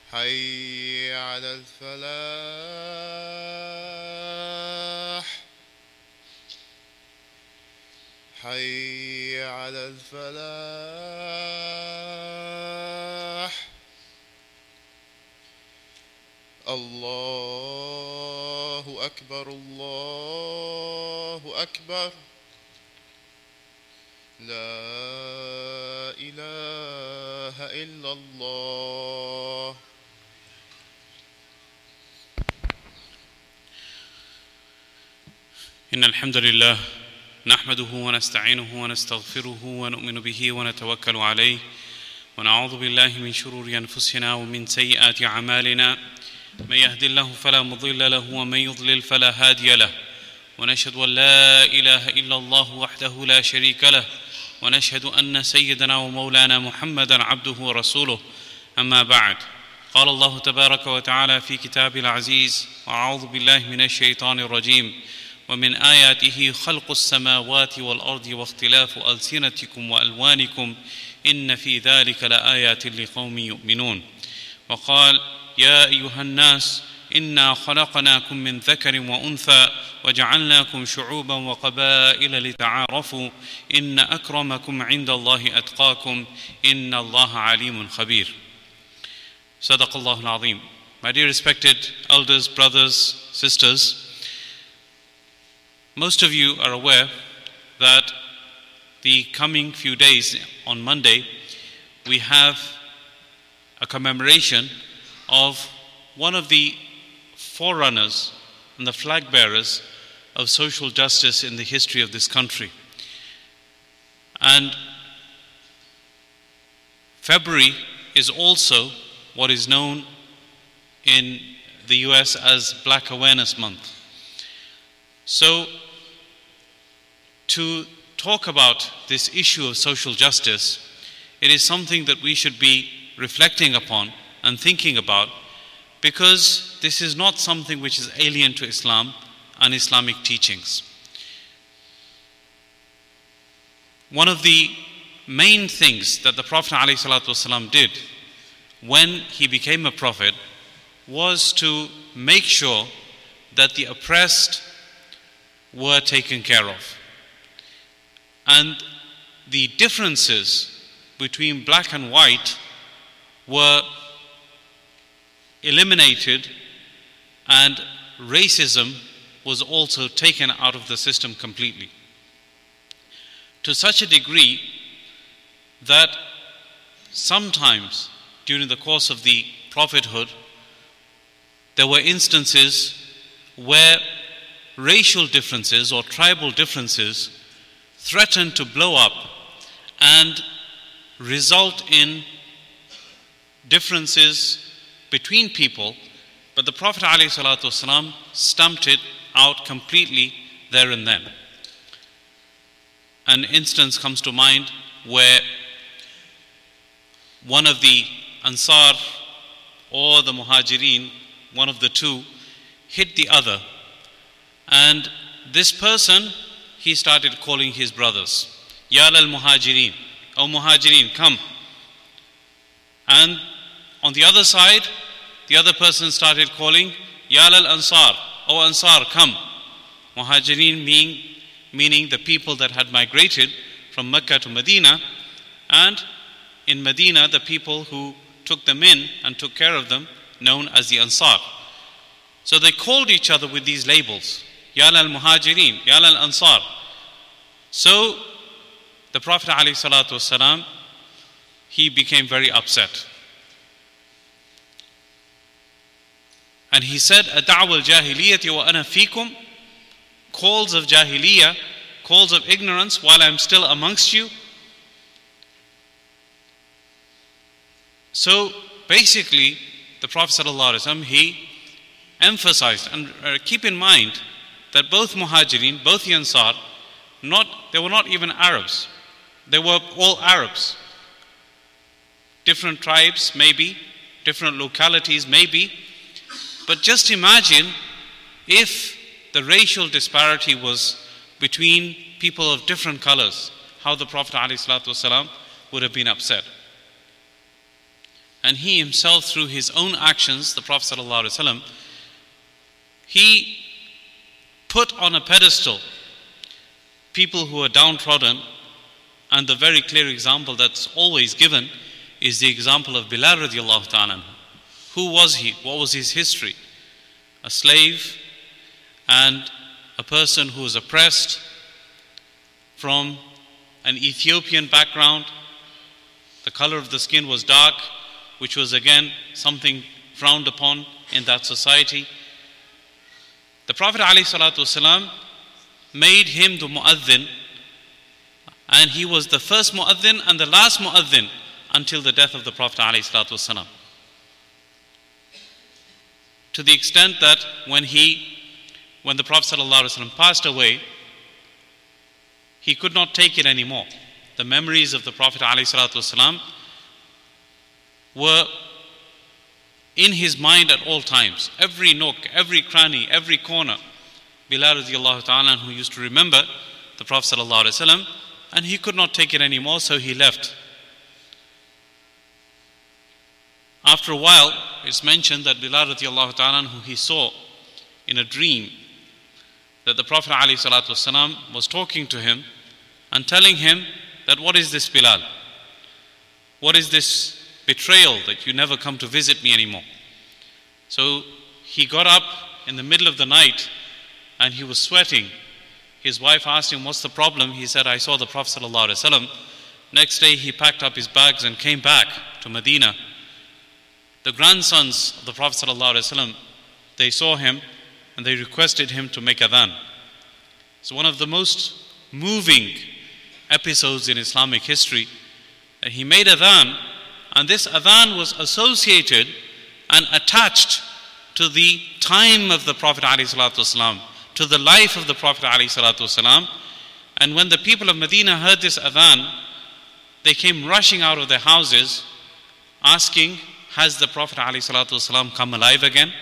حي على الفلاح حي على الفلاح الله أكبر الله أكبر لا إله إلا الله. إن الحمد لله نحمده ونستعينه ونستغفره ونؤمن به ونتوكل عليه ونعوذ بالله من شرور أنفسنا ومن سيئات أعمالنا من يهد الله فلا مضل له ومن يضلل فلا هادي له ونشهد أن لا إله إلا الله وحده لا شريك له ونشهد أن سيدنا ومولانا محمدا عبده ورسوله. أما بعد، قال الله تبارك وتعالى في كتابه العزيز: أعوذ بالله من الشيطان الرجيم: ومن آياته خلق السماوات والأرض واختلاف ألسنتكم وألوانكم إن في ذلك لآيات لقوم يؤمنون. وقال: يا أيها الناس إنا خلقناكم من ذكر وأنثى وجعلناكم شعوبا وقبائل لتعارفوا إن أكرمكم عند الله أتقاكم إن الله عليم خبير. صدق الله العظيم. My dear respected elders, brothers, sisters, most of you are aware that the coming few days, on Monday, we have a commemoration of one of the forerunners and the flag bearers of social justice in the history of this country. And February is also what is known in the US as Black Awareness Month. So, to talk about this issue of social justice, it is something that we should be reflecting upon and thinking about, because this is not something which is alien to Islam and Islamic teachings. One of the main things that the Prophet ﷺ did when he became a prophet was to make sure that the oppressed were taken care of. And the differences between black and white were eliminated, and racism was also taken out of the system completely. To such a degree that sometimes during the course of the prophethood, there were instances where racial differences or tribal differences threatened to blow up and result in differences between people, but the Prophet ﷺ stamped it out completely there and then. An instance comes to mind where one of the Ansar or the Muhajirin, one of the two, hit the other, and this person, he started calling his brothers, Ya lal Muhajirin, O Muhajirin, come. And on the other side, the other person started calling, Ya lal Ansar, O Ansar, come. Muhajirin meaning the people that had migrated from Mecca to Medina, and in Medina the people who took them in and took care of them, known as the Ansar. So they called each other with these labels, Ya lal Muhajirin, Ya lal Ansar. So the Prophet ﷺ, he became very upset. And he said, Ada'wa al-jahiliyyati wa ana fikum, calls of jahiliyyah, calls of ignorance while I'm still amongst you. So basically, the Prophet ﷺ, he emphasized, and keep in mind that both Muhajirin, both the Ansar, they were not even Arabs. They were all Arabs. Different tribes maybe, different localities maybe, but just imagine if the racial disparity was between people of different colors, how the Prophet ﷺ would have been upset. and he himself through his own actions, the Prophet ﷺ, he put on a pedestal people who are downtrodden, and the very clear example that's always given is the example of Bilal radiallahu ta'ala. Who was he? What was his history? A slave and a person who was oppressed from an Ethiopian background. The color of the skin was dark, which was again something frowned upon in that society. The Prophet ﷺ made him the mu'adhin, and he was the first mu'adhin and the last mu'adhin until the death of the Prophet ﷺ. To the extent that when the Prophet ﷺ passed away, he could not take it anymore. The memories of the Prophet ﷺ were in his mind at all times. Every nook, every cranny, every corner. Bilal radiallahu ta'ala who used to remember the Prophet ﷺ, and he could not take it anymore, so he left. After a while, it's mentioned that Bilal radiallahu ta'ala who he saw in a dream that the Prophet ﷺ was talking to him and telling him that, what is this, Bilal? What is this betrayal that you never come to visit me anymore? So he got up in the middle of the night and he was sweating. His wife asked him, what's the problem? He said, I saw the Prophet ﷺ. Next day he packed up his bags and came back to Medina. The grandsons of the Prophet ﷺ, they saw him and they requested him to make adhan. It's one of the most moving episodes in Islamic history that he made adhan, and this adhan was associated and attached to the time of the Prophet ﷺ, to the life of the Prophet ﷺ. And when the people of Medina heard this adhan, they came rushing out of their houses asking, has the Prophet ﷺ come alive again?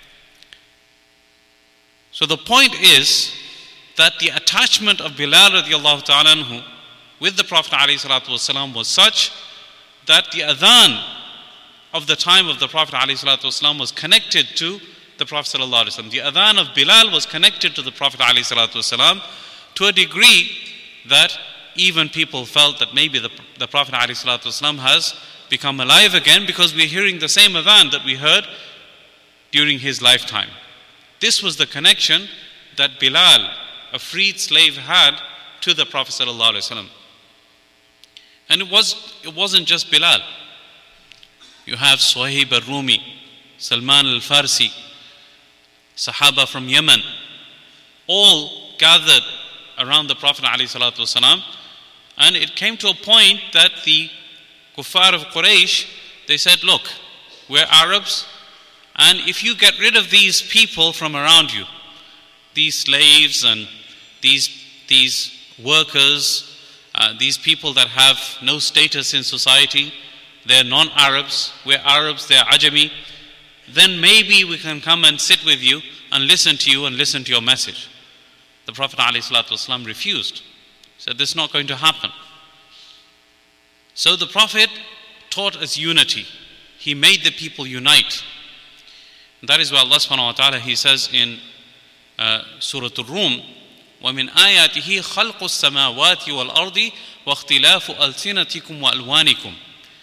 So the point is that the attachment of Bilal radiallahu ta'ala anhu with the Prophet ﷺ was such that the adhan of the time of the Prophet ﷺ was connected to the Prophet ﷺ. The adhan of Bilal was connected to the Prophet ﷺ to a degree that even people felt that maybe the Prophet ﷺ has become alive again, because we're hearing the same adhan that we heard during his lifetime. This was the connection that Bilal, a freed slave, had to the Prophet ﷺ. And it wasn't just Bilal. You have Suhaib al-Rumi, Salman al-Farsi, Sahaba from Yemen, all gathered around the Prophet ﷺ, and it came to a point that the Kuffar of Quraysh, they said, look, we're Arabs, and if you get rid of these people from around you, these slaves and these workers, these people that have no status in society, they're non-Arabs, we're Arabs, they're Ajami, then maybe we can come and sit with you and listen to you and listen to your message. The Prophet ﷺ refused. He said, this is not going to happen. So the Prophet taught us unity. He made the people unite. And that is why Allah subhanahu wa ta'ala, He says in Surah Al-Rum, وَمِنْ آيَاتِهِ خَلْقُ السَّمَاوَاتِ وَالْأَرْضِ وَاخْتِلَافُ أَلْسِنَتِكُمْ وَأَلْوَانِكُمْ.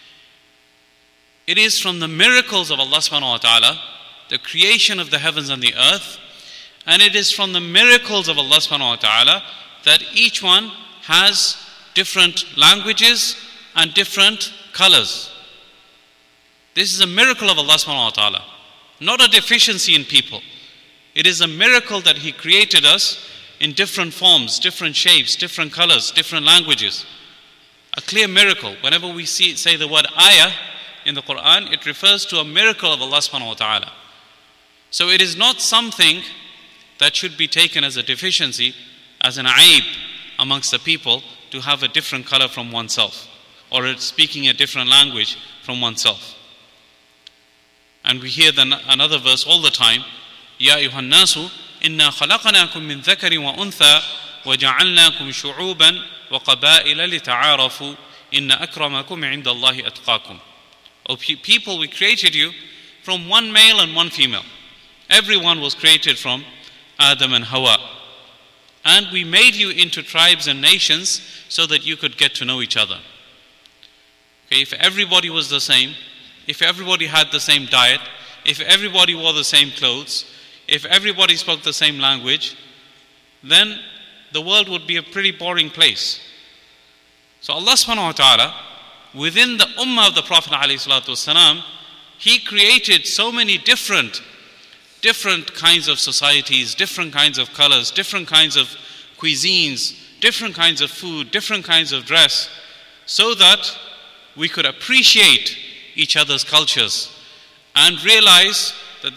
It is from the miracles of Allah subhanahu wa ta'ala, the creation of the heavens and the earth, and it is from the miracles of Allah subhanahu wa ta'ala that each one has different languages and different colors. This is a miracle of Allah subhanahu wa ta'ala, not a deficiency in people. It is a miracle that He created us in different forms, different shapes, different colors, different languages. A clear miracle. Whenever we say the word ayah in the Quran, it refers to a miracle of Allah subhanahu wa ta'ala. So it is not something that should be taken as a deficiency, as an aib amongst the people, to have a different color from oneself, or speaking a different language from oneself. And we hear another verse all the time, Ya ayyuhan nasu inna khalaqnakum min dhakarin wa untha wa ja'alnakum shu'uban wa qaba'ila lita'arafu inna akramakum 'inda Allahi atqakum. people, we created you from one male and one female. Everyone was created from Adam and Hawa. And we made you into tribes and nations so that you could get to know each other. Okay, if everybody was the same, if everybody had the same diet, if everybody wore the same clothes, if everybody spoke the same language, then the world would be a pretty boring place. So Allah subhanahu wa ta'ala, within the ummah of the Prophet ﷺ, He created so many different kinds of societies, different kinds of colors, different kinds of cuisines, different kinds of food, different kinds of dress, so that we could appreciate each other's cultures and realize that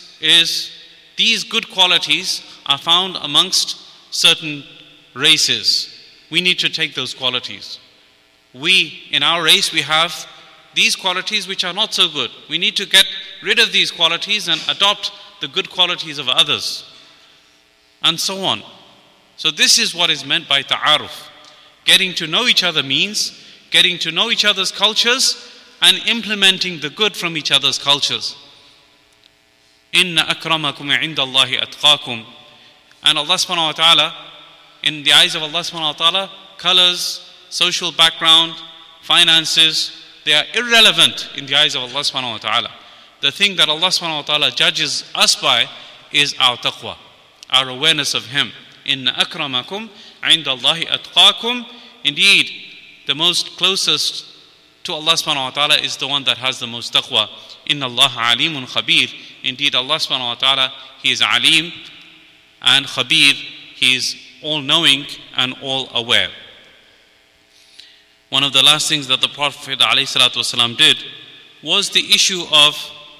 these good qualities are found amongst certain races. We need to take those qualities. In our race, we have these qualities which are not so good. We need to get rid of these qualities and adopt the good qualities of others, and so on. So this is what is meant by ta'aruf. Getting to know each other means getting to know each other's cultures and implementing the good from each other's cultures. Inna akramakum indallahi atqakum. And Allah subhanahu wa ta'ala, in the eyes of Allah subhanahu wa ta'ala, colors, social background, finances, they are irrelevant in the eyes of Allah subhanahu wa ta'ala. The thing that Allah subhanahu wa ta'ala judges us by is our taqwa, our awareness of Him. Inna akramakum indallahi atqakum. Indeed, the most closest to Allah subhanahu wa ta'ala is the one that has the most taqwa. Inna Allah alimun khabir. Indeed, Allah subhanahu wa ta'ala, He is alim and khabir. He is all-knowing and all-aware. One of the last things that the Prophet ﷺ did was the issue of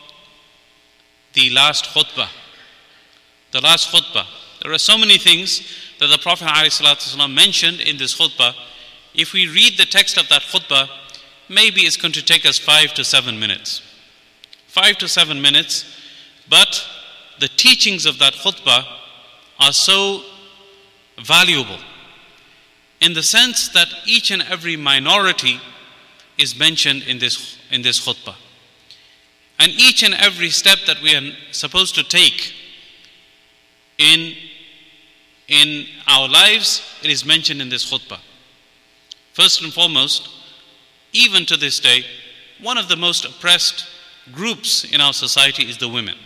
the last khutbah. The last khutbah. There are so many things that the Prophet ﷺ mentioned in this khutbah. If we read the text of that khutbah, maybe it's going to take us 5 to 7 minutes. 5 to 7 minutes, but the teachings of that khutbah are so valuable in the sense that each and every minority is mentioned in this khutbah. And each and every step that we are supposed to take in our lives, it is mentioned in this khutbah. First and foremost, even to this day, one of the most oppressed groups in our society is the women.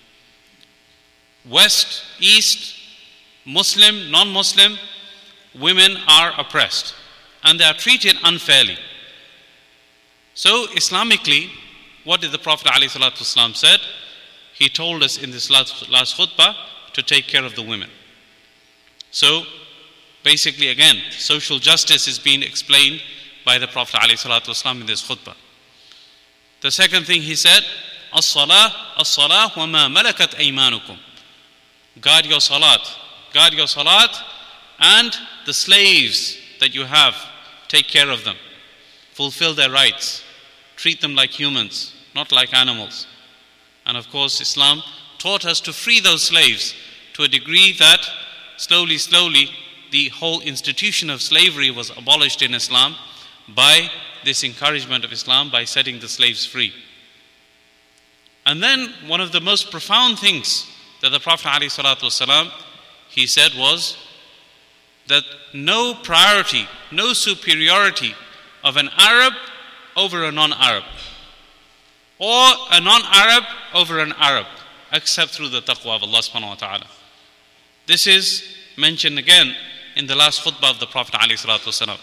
West, East, Muslim, non-Muslim, women are oppressed and they are treated unfairly. So Islamically, what did the Prophet ﷺ said? He told us in this last khutbah to take care of the women. So basically, again, social justice is being explained by the Prophet ﷺ in this khutbah. The second thing he said, as-salah wa ma malakat aymanukum. Guard your salat and the slaves that you have, take care of them. Fulfill their rights. Treat them like humans, not like animals. And of course, Islam taught us to free those slaves to a degree that slowly, the whole institution of slavery was abolished in Islam by this encouragement of Islam, by setting the slaves free. And then one of the most profound things that the Prophet ﷺ, he said was that no priority, no superiority of an Arab over a non-Arab, or a non-Arab over an Arab, except through the taqwa of Allah subhanahu wa ta'ala. This is mentioned again in the last khutbah of the Prophet ﷺ.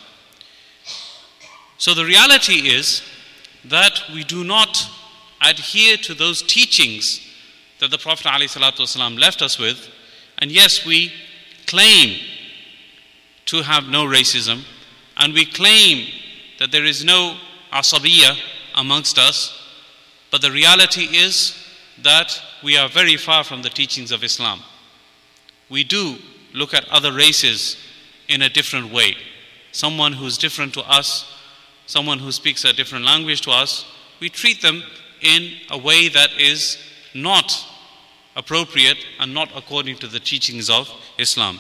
So the reality is that we do not adhere to those teachings that the Prophet ﷺ left us with, and yes, we claim to have no racism, and we claim that there is no asabiyya amongst us, but the reality is that we are very far from the teachings of Islam. We do look at other races in a different way. Someone who is different to us, someone who speaks a different language to us, we treat them in a way that is not appropriate and not according to the teachings of Islam.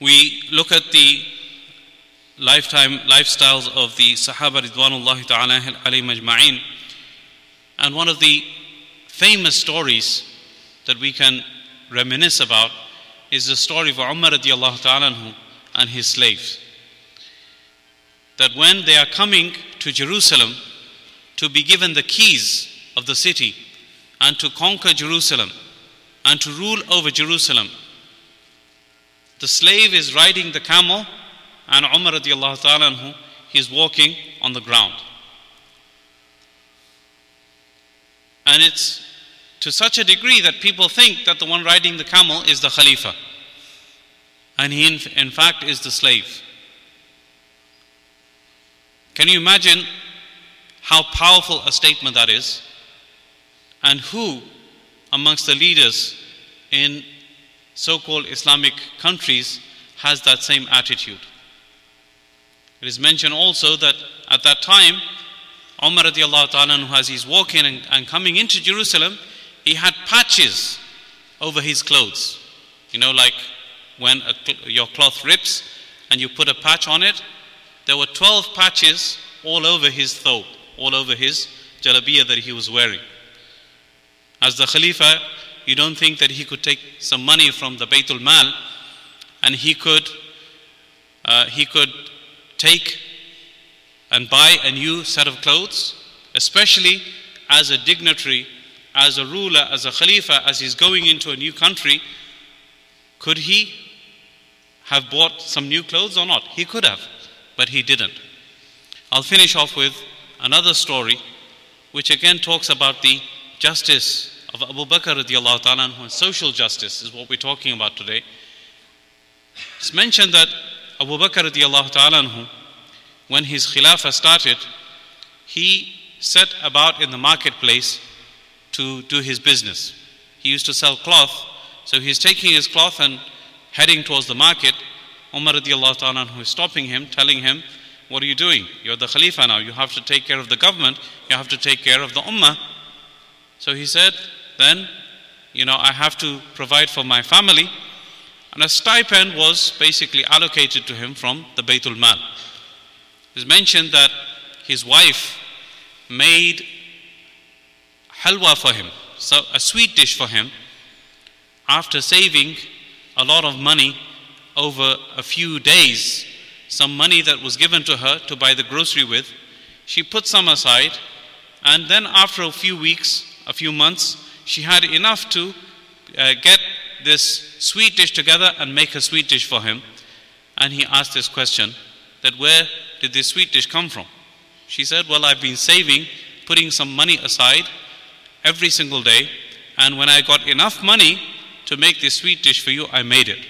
we look at the lifestyles of the Sahaba Ridwanullahi ta'ala alayhim ajma'in, and one of the famous stories that we can reminisce about is the story of Umar radiallahu ta'ala anhu and his slaves. That when they are coming to Jerusalem to be given the keys of the city and to conquer Jerusalem and to rule over Jerusalem, the slave is riding the camel and Umar radiallahu ta'ala anhu, he is walking on the ground. And it's to such a degree that people think that the one riding the camel is the Khalifa, and he in fact is the slave. Can you imagine how powerful a statement that is? And who amongst the leaders in so-called Islamic countries has that same attitude? It is mentioned also that at that time, Umar radiallahu ta'ala anhu, as he's walking and coming into Jerusalem, he had patches over his clothes. You know, like when your cloth rips and you put a patch on it, there were 12 patches all over his thobe, all over his jalabiyah that he was wearing. As the Khalifa, you don't think that he could take some money from the Baytul Mal and he could take and buy a new set of clothes, especially as a dignitary, as a ruler, as a Khalifa, as he's going into a new country. Could he have bought some new clothes or not? He could have, but he didn't. I'll finish off with another story which again talks about the justice of Abu Bakr radiallahu ta'ala anhu. Social justice is what we're talking about today. It's mentioned that Abu Bakr radiallahu ta'ala anhu, when his Khilafah started, he set about in the marketplace to do his business. He used to sell cloth, so he's taking his cloth and heading towards the market. Umar radiallahu ta'ala anhu is stopping him, telling him, what are you doing? You're the Khalifa now, you have to take care of the government, you have to take care of the Ummah. So he said, then, I have to provide for my family. And a stipend was basically allocated to him from the Baytul Mal. It's mentioned that his wife made halwa for him, so a sweet dish for him, after saving a lot of money over a few days, some money that was given to her to buy the grocery with. She put some aside, and then after a few weeks, a few months, she had enough to get this sweet dish together and make a sweet dish for him. And he asked this question, that where did this sweet dish come from? She said, well, I've been saving, putting some money aside every single day, and when I got enough money to make this sweet dish for you, I made it.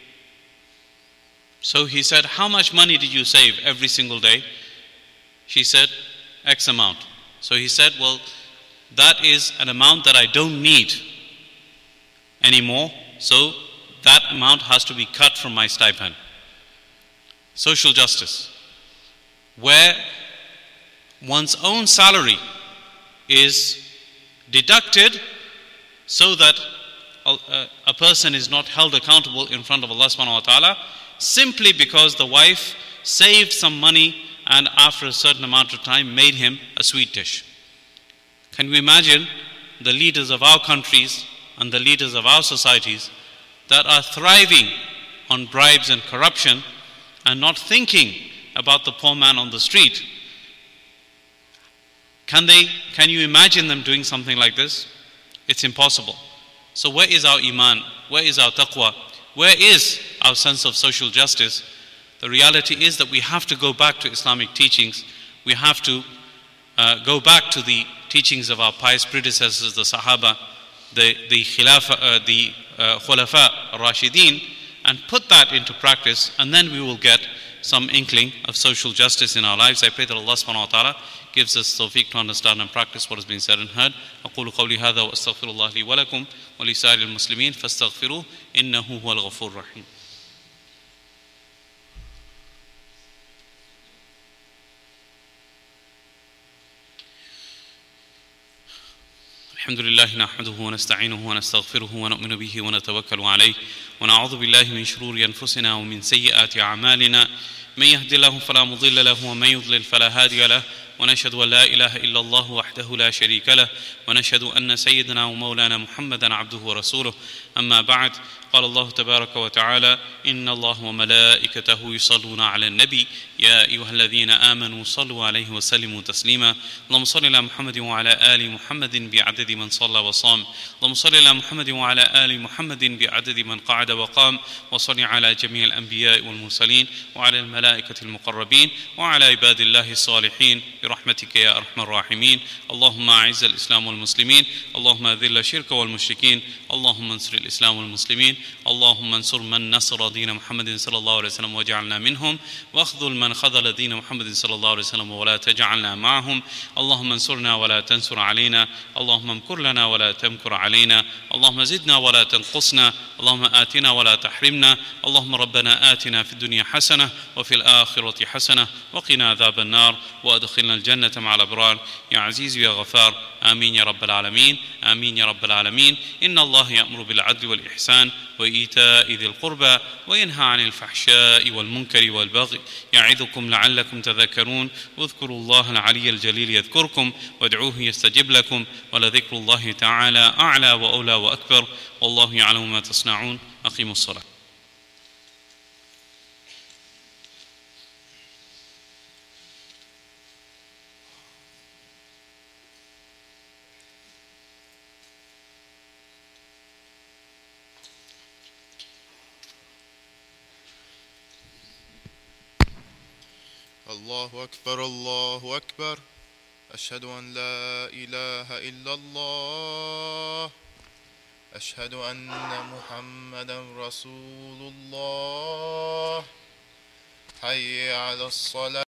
So he said, how much money did you save every single day? She said, X amount. So he said, well, that is an amount that I don't need anymore, so that amount has to be cut from my stipend. Social justice, where one's own salary is deducted so that a person is not held accountable in front of Allah subhanahu wa ta'ala, simply because the wife saved some money and after a certain amount of time made him a sweet dish. Can you imagine the leaders of our countries and the leaders of our societies that are thriving on bribes and corruption and not thinking about the poor man on the street? Can you imagine them doing something like this? It's impossible. So where is our iman? Where is our taqwa? Where is our sense of social justice? The reality is that we have to go back to Islamic teachings. We have to go back to the teachings of our pious predecessors, the Sahaba, the Khulafa al-Rashideen, and put that into practice, and then we will get some inkling of social justice in our lives. I pray that Allah subhanahu wa ta'ala gives us tawfiq to understand and practice what has been said and heard. أقول قولي هذا وأستغفر الله لي ولكم ولسائر المسلمين فاستغفروه إنه هو الغفور الرحيم. الحمد لله نحمده ونستعينه ونستغفره ونؤمن به ونتوكل عليه ونعوذ بالله من شرور أنفسنا ومن سيئات أعمالنا، من يهد الله فلا مضل له ومن يضلل فلا هادي له، ونشهد أن لا إله إلا الله وحده لا شريك له، ونشهد أن سيدنا ومولانا محمدا عبده ورسوله. أما بعد، قال الله تبارك وتعالى: إن الله وملائكته يصلون على النبي يا أيها الذين آمنوا صلوا عليه وسلموا تسليما. اللهم صل على محمد وعلى آل محمد بعدد من صلى وصام. اللهم صل على محمد وعلى آل محمد بعدد من قعد وقام. وصل على جميع الأنبياء والمرسلين وعلى الملائكة المقربين وعلى عباد الله الصالحين برحمتك يا أرحم الراحمين. اللهم أعز الإسلام والمسلمين، اللهم أذل الشرك والمشركين، اللهم انصر الإسلام والمسلمين، اللهم انصر من نصر دين محمد صلى الله عليه وسلم واجعلنا منهم، واخذل من خذل دين محمد صلى الله عليه وسلم ولا تجعلنا معهم. اللهم انصرنا ولا تنصر علينا، اللهم امكر لنا ولا تمكر علينا، اللهم زدنا ولا تنقصنا، اللهم آتنا ولا تحرمنا. اللهم ربنا آتنا في الدنيا حسنة وفي الآخرة حسنة وقنا عذاب النار وأدخلنا الجنة مع الأبرار يا عزيز يا غفار. آمين يا رب العالمين، آمين يا رب العالمين. إن الله يأمر بالعدل والإحسان وإيتاء ذي القربى وينهى عن الفحشاء والمنكر والبغي يعظكم لعلكم تذكرون. واذكروا الله العلي الجليل يذكركم وادعوه يستجب لكم، ولذكر الله تعالى أعلى وأولى وأكبر، والله يعلم ما تصنعون. أقيموا الصلاة. الله أكبر الله أكبر، أشهد أن لا إله إلا الله، أشهد أن محمدا رسول الله. حي على الصلاة.